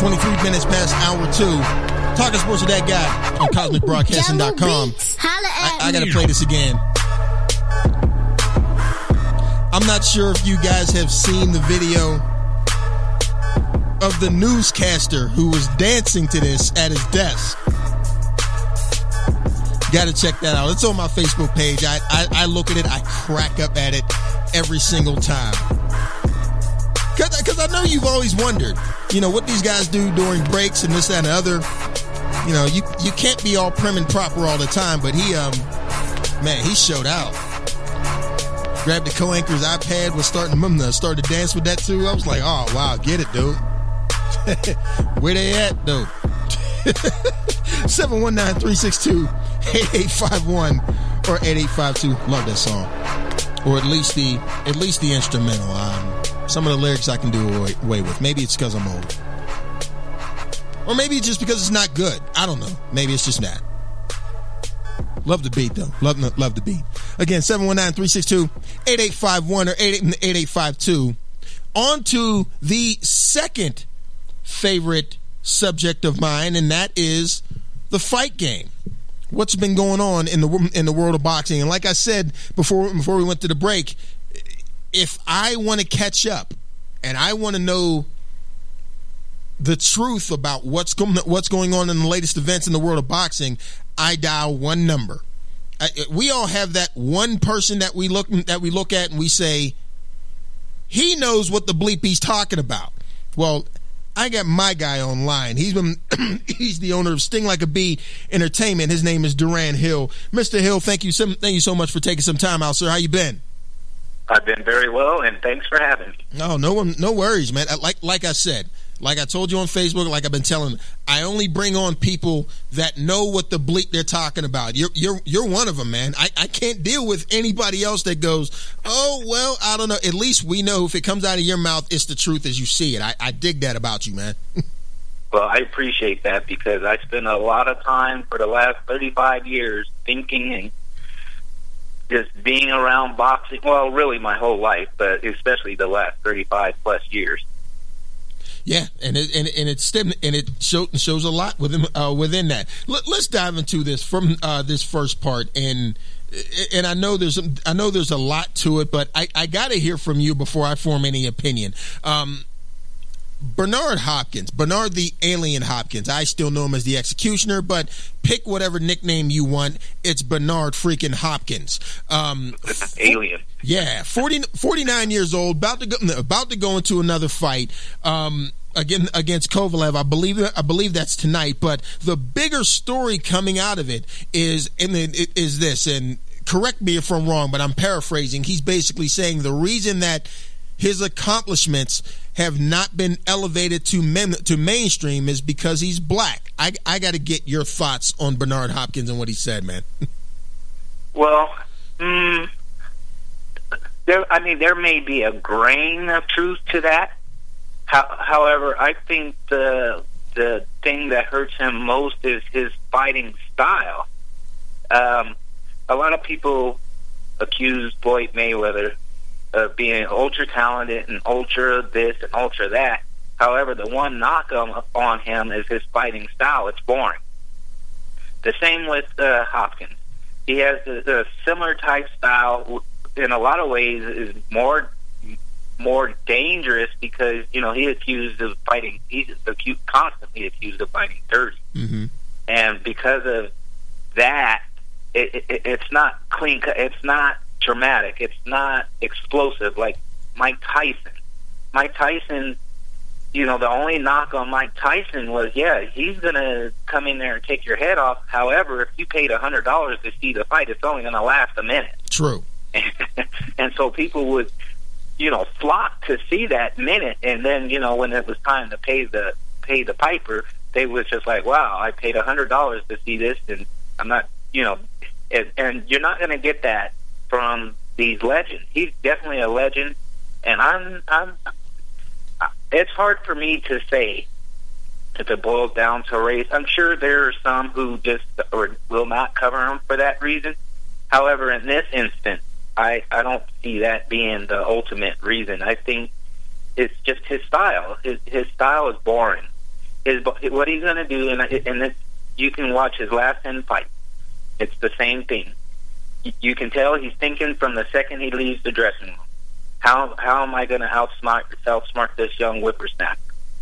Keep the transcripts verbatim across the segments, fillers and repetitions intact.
twenty-three minutes past hour two. Talking sports with that guy on cosmic broadcasting dot com. I, I gotta play this again. I'm not sure if you guys have seen the video of the newscaster who was dancing to this at his desk. Got to check that out. It's on my Facebook page. I, I I look at it. I crack up at it every single time. Because I know you've always wondered, you know, what these guys do during breaks and this, that, and the other. You know, you, you can't be all prim and proper all the time, but he, um, man, he showed out. Grabbed the co-anchor's iPad, was starting to start to dance with that too. I was like, oh, wow, get it, dude. Where they at, dude? seven one nine, three six two, eight eight five one or eight eight five two. Love that song. Or at least the at least the instrumental. Um, some of the lyrics I can do away, away with. Maybe it's because I'm old. Or maybe it's just because it's not good. I don't know. Maybe it's just that. Love the beat, though. Love, love the beat. Again, seven one nine, three six two, eight eight five one or eight eight five two. On to the second favorite subject of mine, and that is the fight game. What's been going on in the in the world of boxing? And like I said before before we went to the break, if I want to catch up and I want to know the truth about what's going what's going on in the latest events in the world of boxing, I dial one number. I, we all have that one person that we look that we look at and we say, he knows what the bleep he's talking about. Well, I got my guy online. He's been he's the owner of Sting Like a Bee Entertainment. His name is Duran Hill. Mister Hill, thank you so, thank you so much for taking some time out, sir. How you been? I've been very well, and thanks for having me. No, no, no worries, man. Like like I said, like I told you on Facebook, like I've been telling, I only bring on people that know what the bleep they're talking about. You're you're you're one of them, man. I, I can't deal with anybody else that goes, oh, well, I don't know. At least we know if it comes out of your mouth, it's the truth as you see it. I, I dig that about you, man. Well, I appreciate that because I spent a lot of time for the last thirty-five years thinking and just being around boxing. Well, really my whole life, but especially the last thirty-five plus years. Yeah, and it and, and it's and it show, shows a lot within uh, within that. Let, let's dive into this from uh, this first part, and and I know there's I know there's a lot to it, but I, I got to hear from you before I form any opinion. Um, Bernard Hopkins, Bernard the Alien Hopkins. I still know him as the Executioner, but pick whatever nickname you want. It's Bernard freaking Hopkins. Um, Alien. Yeah, forty, forty-nine years old, about to go, about to go into another fight. Um, again against Kovalev. I believe I believe that's tonight. But the bigger story coming out of it is and it is this. And correct me if I'm wrong, but I'm paraphrasing. He's basically saying the reason that his accomplishments have not been elevated to men, to mainstream is because he's black. I, I got to get your thoughts on Bernard Hopkins and what he said, man. Well, mm, there. I mean, there may be a grain of truth to that. How, however, I think the the thing that hurts him most is his fighting style. Um, a lot of people accuse Floyd Mayweather of being ultra talented and ultra this and ultra that. However, the one knock on, on him is his fighting style. It's boring. The same with uh, Hopkins. He has a, a similar type style. In a lot of ways, is more more dangerous because you know he's accused of fighting. He's accused, constantly accused of fighting dirty, mm-hmm. and because of that, it, it, it's not clean. It's not dramatic. It's not explosive like Mike Tyson. Mike Tyson, you know, the only knock on Mike Tyson was, yeah, he's going to come in there and take your head off. However, if you paid one hundred dollars to see the fight, it's only going to last a minute. True. And so people would, you know, flock to see that minute. And then, you know, when it was time to pay the pay the piper, they was just like, wow, I paid one hundred dollars to see this, and I'm not, you know, and, and you're not going to get that from these legends. He's definitely a legend, and I'm, I'm. It's hard for me to say if it boils down to race. I'm sure there are some who just or will not cover him for that reason. However, in this instance, I, I don't see that being the ultimate reason. I think it's just his style. His his style is boring. His, what he's going to do, and, and this, you can watch his last ten fights. It's the same thing. You, you can tell he's thinking from the second he leaves the dressing room. How how am I going to outsmart outsmart this young whippersnapper?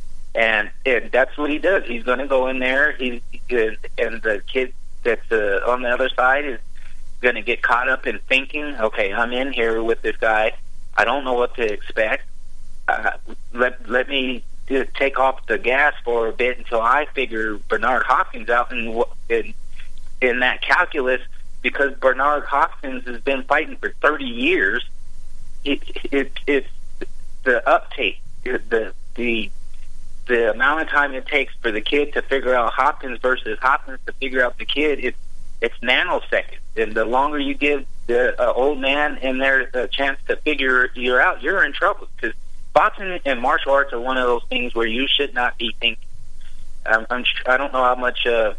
And it, that's what he does. He's going to go in there. He's and the kid that's uh, on the other side is going to get caught up in thinking, okay, I'm in here with this guy. I don't know what to expect. Uh, let let me take off the gas for a bit until I figure Bernard Hopkins out in in, in that calculus, because Bernard Hopkins has been fighting for thirty years. It, it, it's the uptake, the the the amount of time it takes for the kid to figure out Hopkins versus Hopkins to figure out the kid. It, it's nanoseconds, and the longer you give the uh, old man in there a chance to figure you out, you're in trouble. Because boxing and martial arts are one of those things where you should not be thinking. Um, I'm, I don't know how much uh,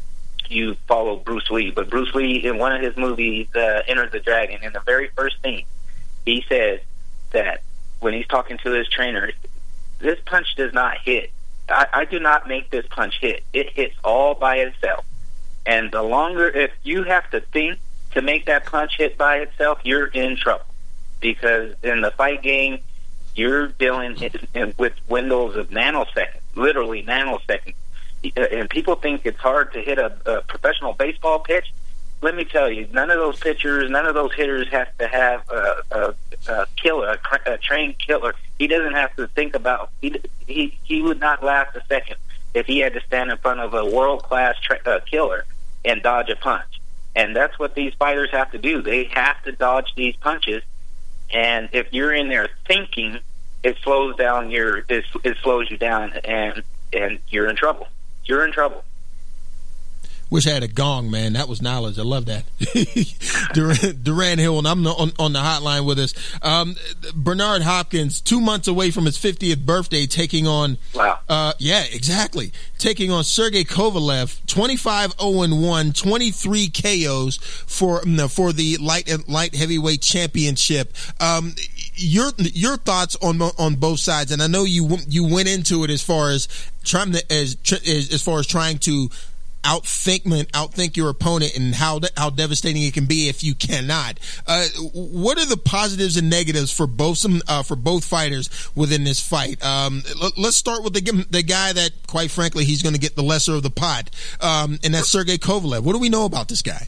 you follow Bruce Lee, but Bruce Lee in one of his movies, uh, Enter the Dragon, in the very first scene, he says that when he's talking to his trainer, this punch does not hit. I, I do not make this punch hit. It hits all by itself. And the longer, if you have to think to make that punch hit by itself, you're in trouble. Because in the fight game, you're dealing with windows of nanoseconds, literally nanoseconds. And people think it's hard to hit a, a professional baseball pitch. Let me tell you, none of those pitchers, none of those hitters have to have a, a, a killer, a, a trained killer. He doesn't have to think about, he, he, he would not last a second if he had to stand in front of a world-class tra- uh, killer and dodge a punch. And that's what these fighters have to do. They have to dodge these punches. And if you're in there thinking, it slows down your, it, it slows you down, and and you're in trouble. You're in trouble. Wish I had a gong, man. That was knowledge. I love that. Duran, Duran Hill, and I'm on, on the hotline with us. Um, Bernard Hopkins, two months away from his fiftieth birthday, taking on. Wow. Uh, yeah, exactly. Taking on Sergey Kovalev, twenty-five oh and one, twenty-three K Os for no, for the light light heavyweight championship. Um, your your thoughts on on both sides, and I know you you went into it as far as trying to as as far as trying to outthink outthink your opponent and how how devastating it can be if you cannot. Uh, what are the positives and negatives for both some uh, for both fighters within this fight? Um, let, let's start with the the guy that, quite frankly, he's going to get the lesser of the pot, um, and that's Sergey Kovalev. What do we know about this guy?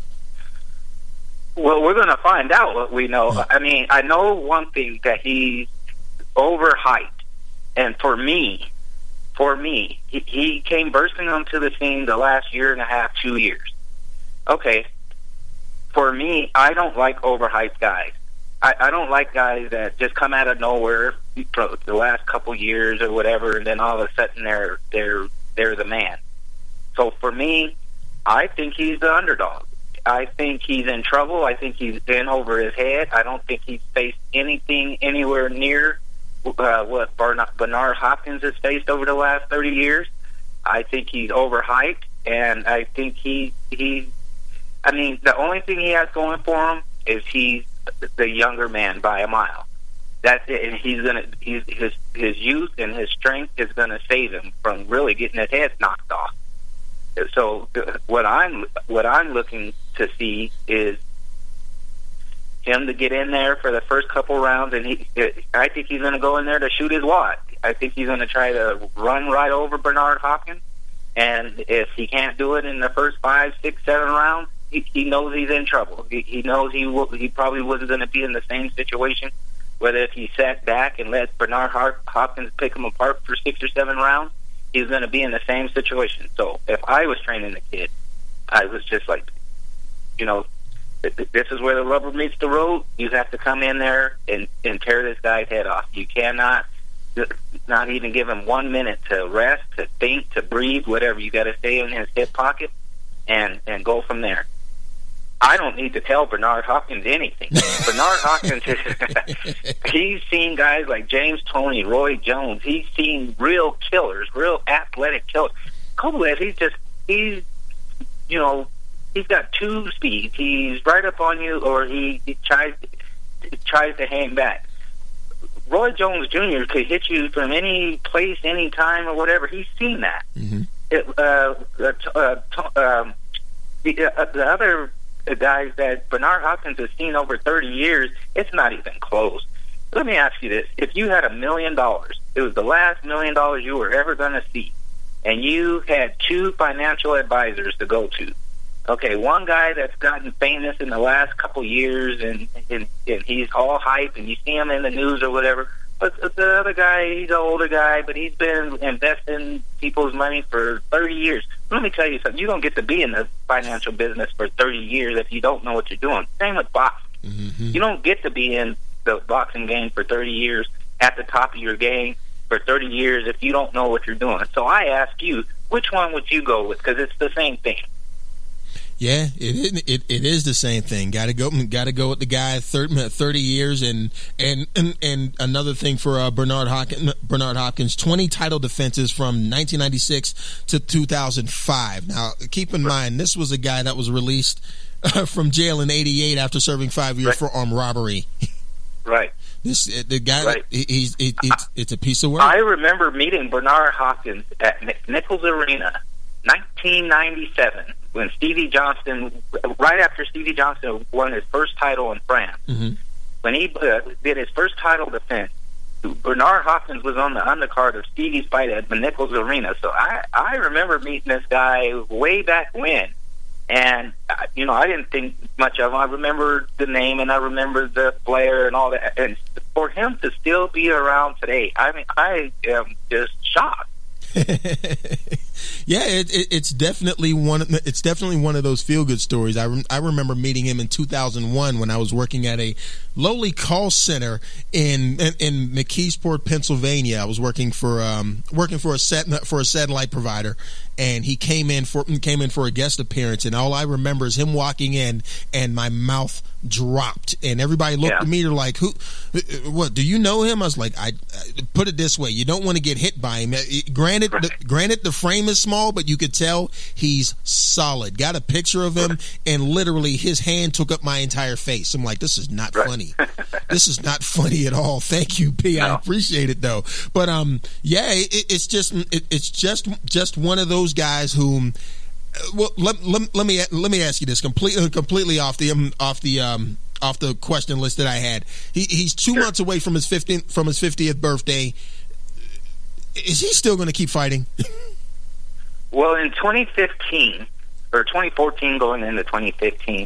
Well, we're going to find out what we know. Yeah. I mean, I know one thing, that he's overhyped, and for me. For me, he, he came bursting onto the scene the last year and a half, two years. Okay, for me, I don't like overhyped guys. I, I don't like guys that just come out of nowhere for the last couple years or whatever, and then all of a sudden they're they're they're the man. So for me, I think he's the underdog. I think he's in trouble. I think he's in over his head. I don't think he's faced anything anywhere near Uh, what Bernard Hopkins has faced over the last thirty years. I think he's overhyped, and I think he he. I mean, the only thing he has going for him is he's the younger man by a mile. That's it, and he's gonna he's, his his youth and his strength is gonna save him from really getting his head knocked off. So what I'm what I'm looking to see is him to get in there for the first couple rounds, and he, I think he's going to go in there to shoot his wad. I think he's going to try to run right over Bernard Hopkins, and if he can't do it in the first five, six, seven rounds, he, he knows he's in trouble. He, he knows he will, he probably wasn't going to be in the same situation, whether if he sat back and let Bernard Hopkins pick him apart for six or seven rounds, he's going to be in the same situation. So if I was training the kid, I was just like, you know, this is where the rubber meets the road. You have to come in there and, and tear this guy's head off. You cannot not even give him one minute to rest, to think, to breathe, whatever. You got to stay in his hip pocket and, and go from there. I don't need to tell Bernard Hopkins anything. Bernard Hopkins, he's seen guys like James Toney, Roy Jones. He's seen real killers, real athletic killers. Kovalev, he's just, he's, you know, he's got two speeds. He's right up on you, or he, he tries he tries to hang back. Roy Jones Junior could hit you from any place, any time, or whatever. He's seen that. Mm-hmm. It, uh, uh, uh, um, the, uh, the other guys that Bernard Hopkins has seen over thirty years, it's not even close. Let me ask you this. If you had a million dollars, it was the last million dollars you were ever going to see, and you had two financial advisors to go to. Okay, one guy that's gotten famous in the last couple years, and, and, and he's all hype, and you see him in the news or whatever. But the other guy, he's an older guy, but he's been investing people's money for thirty years. Let me tell you something. You don't get to be in the financial business for thirty years if you don't know what you're doing. Same with boxing. Mm-hmm. You don't get to be in the boxing game for thirty years at the top of your game for thirty years if you don't know what you're doing. So I ask you, which one would you go with? Because it's the same thing. Yeah, it it it is the same thing. Got to go, got to go with the guy thirty, thirty years, and and and, and another thing for uh, Bernard Hopkins. Bernard Hopkins, twenty title defenses from nineteen ninety-six to two thousand five. Now, keep in mind, this was a guy that was released uh, from jail in eighty-eight after serving five years right. for armed robbery. Right. This the guy. Right. He, he's it, it's it's a piece of work. I remember meeting Bernard Hopkins at Nichols Arena, nineteen ninety-seven. When Stevie Johnston, right after Stevie Johnston won his first title in France, mm-hmm. when he uh, did his first title defense, Bernard Hopkins was on the undercard of Stevie's fight at the Nichols Arena. So I, I remember meeting this guy way back when, and uh, you know I didn't think much of him. I remember the name and I remember the flair and all that. And for him to still be around today, I mean, I am just shocked. Yeah, it, it, it's definitely one. It's definitely one of those feel good stories. I re- I remember meeting him in two thousand one when I was working at a lowly call center in in, in McKeesport, Pennsylvania. I was working for um working for a set for a satellite provider, and he came in for came in for a guest appearance. And all I remember is him walking in, and my mouth dropped, and everybody looked yeah. at me. They're like, "Who? What? Do you know him?" I was like, "I, I put it this way: you don't want to get hit by him. Granted, right. the, granted, the frame is small, but you could tell he's solid." Got a picture of him, and literally his hand took up my entire face. I'm like, "This is not right. funny. This is not funny at all." Thank you, P. No. I appreciate it though. But um, yeah, it, it's just it, it's just just one of those guys whom. Well, let, let, let me let me ask you this completely completely off the um, off the um, off the question list that I had. He, he's two sure. months away from his fifteenth from his fiftieth birthday. Is he still going to keep fighting? Well, in twenty fifteen or twenty fourteen, going into twenty fifteen,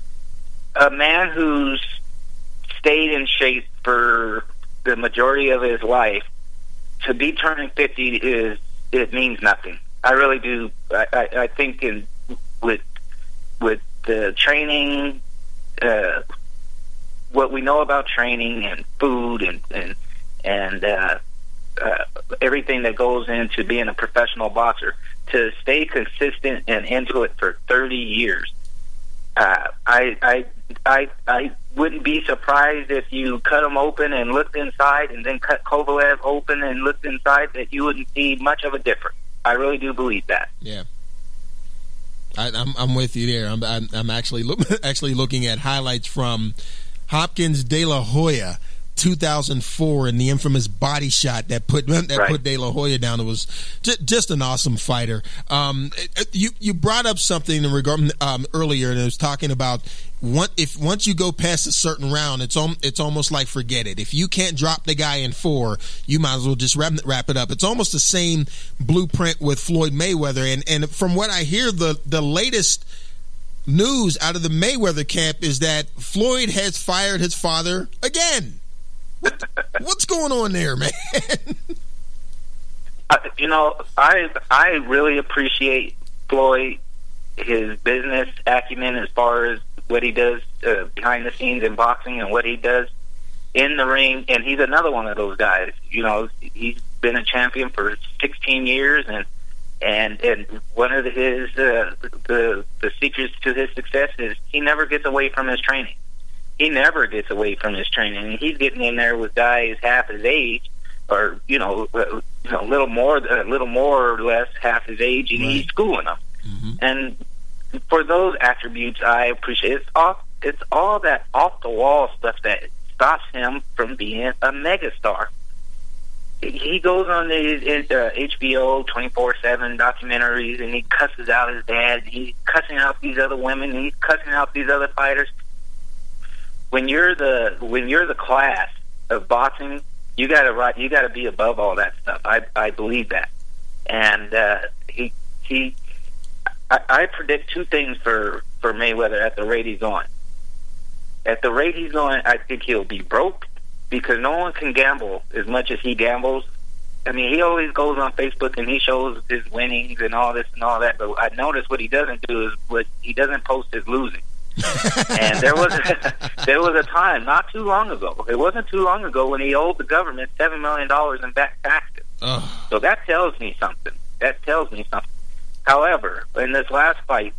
a man who's stayed in shape for the majority of his life to be turning fifty is it means nothing. I really do. I, I, I think in with with the training, uh, what we know about training and food and and and uh, uh, everything that goes into being a professional boxer, to stay consistent and into it for thirty years, uh, I I I I wouldn't be surprised if you cut him open and looked inside, and then cut Kovalev open and looked inside, that you wouldn't see much of a difference. I really do believe that. Yeah, I, I'm I'm with you there. I'm I'm, I'm actually look, actually looking at highlights from Hopkins De La Hoya two thousand four and the infamous body shot that put that right. put De La Hoya down. It was just, just an awesome fighter. Um, you you brought up something in regard um, earlier, and it was talking about what if once you go past a certain round, it's om- it's almost like forget it. If you can't drop the guy in four, you might as well just wrap, wrap it up. It's almost the same blueprint with Floyd Mayweather, and and from what I hear, the the latest news out of the Mayweather camp is that Floyd has fired his father again. What, what's going on there, man? uh, you know, I I really appreciate Floyd, his business acumen as far as what he does uh, behind the scenes in boxing and what he does in the ring. And he's another one of those guys. You know, he's been a champion for sixteen years, and and and one of his uh, the the secrets to his success is he never gets away from his training. He never gets away from his training. He's getting in there with guys half his age, or you know, uh, you know, a little more, a little more or less half his age, and right. he's schooling them. Mm-hmm. And for those attributes, I appreciate. It's off. It's all that off the wall stuff that stops him from being a megastar. He goes on the uh, H B O twenty-four seven documentaries, and he cusses out his dad. He's cussing out these other women. And he's cussing out these other fighters. When you're the when you're the class of boxing, you gotta you gotta be above all that stuff. I I believe that, and uh, he he. I, I predict two things for for Mayweather at the rate he's on. At the rate he's on, I think he'll be broke because no one can gamble as much as he gambles. I mean, he always goes on Facebook and he shows his winnings and all this and all that. But I notice what he doesn't do is what he doesn't post his losing. And there was a, there was a time not too long ago. It wasn't too long ago when he owed the government seven million dollars in back taxes. Oh. So that tells me something. That tells me something. However, in this last fight,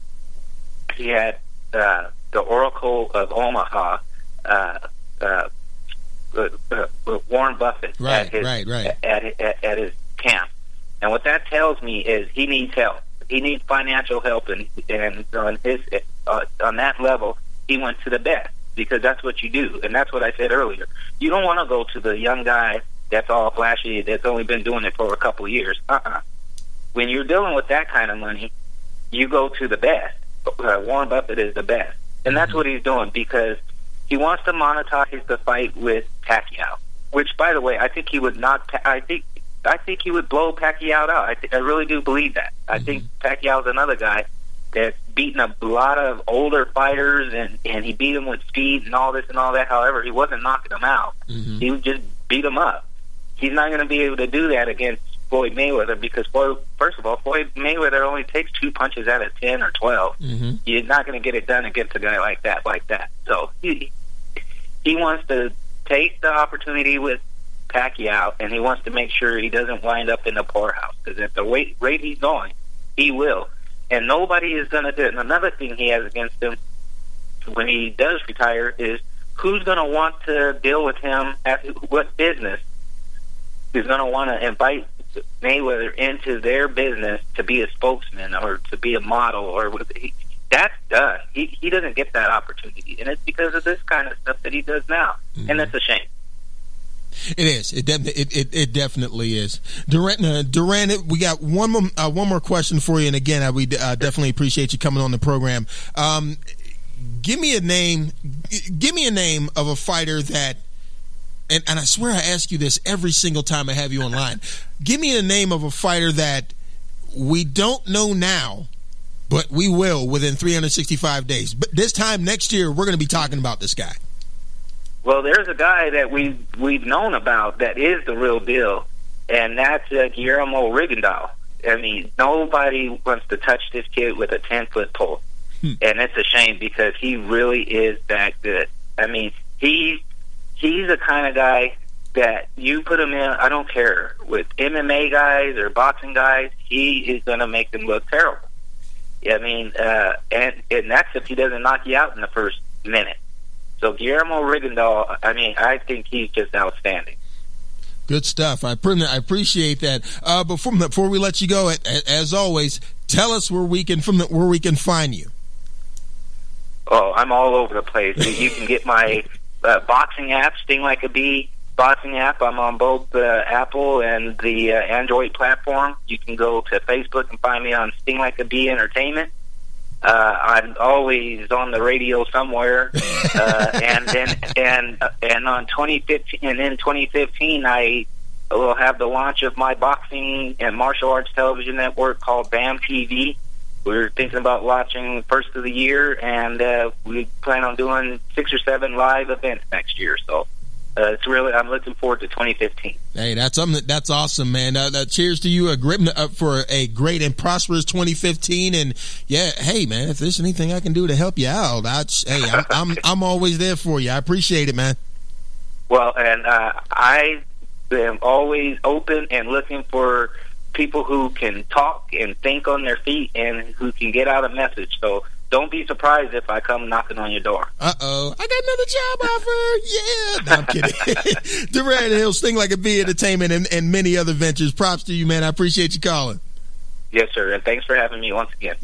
he had uh, the Oracle of Omaha, uh, uh, uh, uh, Warren Buffett, right, at, his, right, right. At, at, at his camp. And what that tells me is he needs help. He needs financial help, and and on his uh, on that level, he went to the best because that's what you do, and that's what I said earlier. You don't want to go to the young guy that's all flashy, that's only been doing it for a couple of years. Uh-uh. When you're dealing with that kind of money, you go to the best. Uh, Warren Buffett is the best, and that's what he's doing because he wants to monetize the fight with Pacquiao. Which, by the way, I think he would not. I think. I think he would blow Pacquiao out. I, th- I really do believe that. I mm-hmm. think Pacquiao's another guy that's beaten a lot of older fighters, and, and he beat them with speed and all this and all that. However, he wasn't knocking them out. Mm-hmm. He would just beat them up. He's not going to be able to do that against Floyd Mayweather because, Floyd, first of all, Floyd Mayweather only takes two punches out of ten or twelve. Mm-hmm. You're not going to get it done against a guy like that, like that. So he, he wants to take the opportunity with Pacquiao, and he wants to make sure he doesn't wind up in the poorhouse because at the rate, rate he's going, he will. And nobody is going to do it. And another thing he has against him when he does retire is who's going to want to deal with him at what business is going to want to invite Mayweather into their business to be a spokesman or to be a model or he, that's done. He, he doesn't get that opportunity, and it's because of this kind of stuff that he does now, mm-hmm. and it's a shame. It is. It, de- it it it definitely is. Duran, uh, Duran, we got one more uh, one more question for you, and again, I, we uh, definitely appreciate you coming on the program. Um, give me a name. Give me a name of a fighter that, and, and I swear I ask you this every single time I have you online. Give me a name of a fighter that we don't know now, but we will within three hundred sixty-five days. But this time next year, we're going to be talking about this guy. Well, there's a guy that we we've, we've known about that is the real deal, and that's uh, Guillermo Rigondeaux. I mean, nobody wants to touch this kid with a ten-foot pole, hmm. and it's a shame because he really is that good. I mean, he he's the kind of guy that you put him in, I don't care, with M M A guys or boxing guys, he is going to make them look terrible. I mean, uh, and, and that's if he doesn't knock you out in the first minute. So Guillermo Rigondeaux, I mean, I think he's just outstanding. Good stuff. I, pre- I appreciate that. Uh, before before we let you go, as always, tell us where we can from the, where we can find you. Oh, I'm all over the place. You can get my uh, boxing app, Sting Like a Bee boxing app. I'm on both uh, Apple and the uh, Android platform. You can go to Facebook and find me on Sting Like a Bee Entertainment. Uh, I'm always on the radio somewhere, uh, and then and and on twenty fifteen and in twenty fifteen, I will have the launch of my boxing and martial arts television network called BAM T V. We're thinking about launching first of the year, and uh, we plan on doing six or seven live events next year. So. Uh, it's really. I'm looking forward to twenty fifteen. Hey, that's something. That's awesome, man. Uh, uh, cheers to you. A great uh, for a great and prosperous twenty fifteen. And yeah, hey, man, if there's anything I can do to help you out, I, hey, I'm, I'm I'm always there for you. I appreciate it, man. Well, and uh, I am always open and looking for people who can talk and think on their feet and who can get out a message. So. Don't be surprised if I come knocking on your door. Uh-oh. I got another job offer. Yeah. No, I'm kidding. Duran Hill, Sting Like a Bee Entertainment, and, and many other ventures. Props to you, man. I appreciate you calling. Yes, sir. And thanks for having me once again.